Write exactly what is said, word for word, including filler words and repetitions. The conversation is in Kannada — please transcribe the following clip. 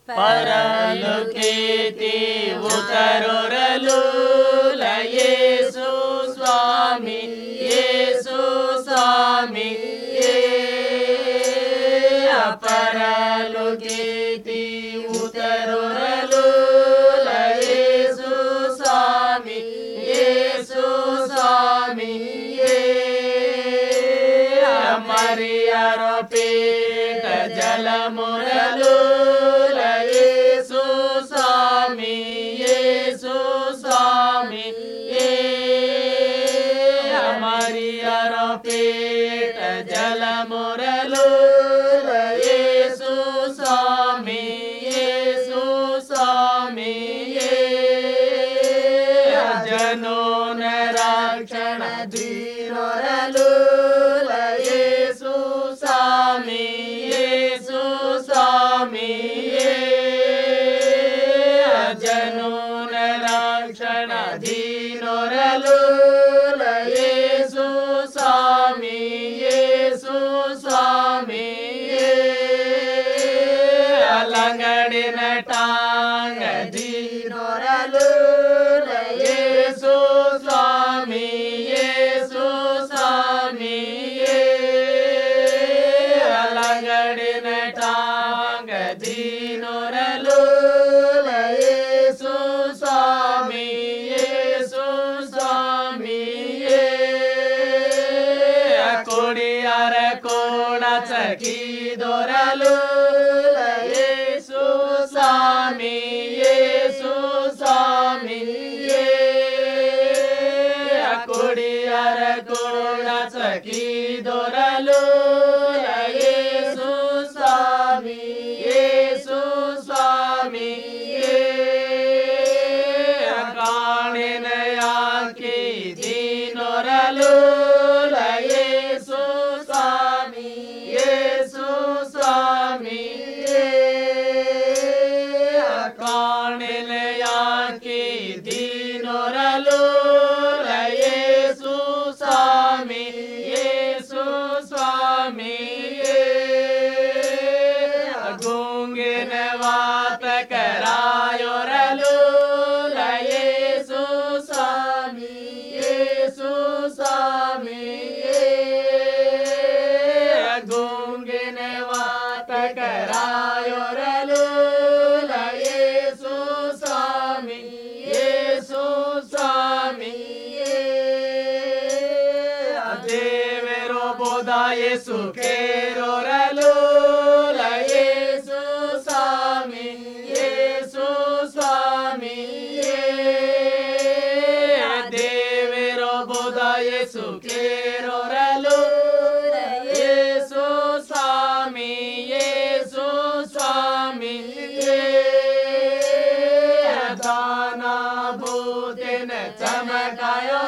ಪರಲೋಕೇತಿ ಉತರೊರಲು ಯೇಸು ಸ್ವಾಮಿ ಯೇಸು ಸ್ವಾಮಿ ಪರಲೋಕೇತಿ ಉತರೊರಲು ಯೇಸು ಸ್ವಾಮಿ ಯೇಸು ಸ್ವಾಮಿ ಮರಿಯರ ಪೇಟ ಜಲ ಮೊರಲು ಯೇಸು ಸ್ವಾಮಿ ಯೇಸು ಸ್ವಾಮಿ ಮರಿಯರ ಪೇಟ ಜಲ ಮೊರಲು ಯೇಸು ಸ್ವಾಮಿ ಯೇಸು ಸ್ವಾಮಿ ಜನೋನ ರಕ್ಷಣ ಧೀರೊರಲು ಯೇಸು ಸ್ವಾಮಿ ಯೇಸು ಸ್ವಾಮಿ ಜನೋನ ರಕ್ಷಣ ಧೀರೊರಲು ಯೇಸು ಸ್ವಾಮಿ ಯೇಸು ಸ್ವಾಮಿ ಅಲಂಗಡಿನ ಟಾಂಗ ಧೀರೊರಲು ಯೇಸು ಸ್ವಾಮಿ ಯೇಸು ಸ್ವಾಮಿ ಅಲಂಗಡಿನ ಟಾಂಗ ಧೀರೊರಲು ಯೇಸು ಸ್ವಾಮಿ ಯೇಸು ಸ್ವಾಮಿ ಕೊಡಿಯರ ಕೋಣ ಚಕಿದೊರಲು ಯೇಸು ಸ್ವಾಮಿ ಯೇಸು ಸ್ವಾಮಿ ಕೊಡಿಯರ ಕೋಣ ಚಕಿದೊರಲು ಯೇಸು ಸ್ವಾಮಿ ಯೇಸು ಸ್ವಾಮಿ ಕಾಣಿನ ಯಾಕೆ ದೀನೊರಲು ಯೇಸು ಸ್ವಾಮಿ ಯೇಸು ಸ್ವಾಮಿ ಕಾಣಿನ ಯಾಕೆ ದೀನೊರಲು ಯೇಸು ಸ್ವಾಮಿ ಯೇಸು ಸ್ವಾಮಿ ಗುಂಗಿನ ವಾತಕರಾಯೊರಲು ಯೇಸು ಸ್ವಾಮಿ ಯೇಸು ಸ್ವಾಮಿ ಗುಂಗಿನ ವಾತಕರಾಯೊರಲು ಯೇಸು ಸ್ವಾಮಿ ಯೇಸು ಸ್ವಾಮಿ ದೇವರು ಬೋಧ ಯೇಸು ಕೇರೊರಲು ಯೇಸು ಸ್ವಾಮಿ ಯೇಸು ಸ್ವಾಮಿ ದೇವರು ಬೋಧ ಯೇಸು ಕೇರೊರಲು ಯೇಸು ಸ್ವಾಮಿ ಯೇಸು ಸ್ವಾಮಿ ದಾನ ಭೂತಿನ ಚಮಕಾಯ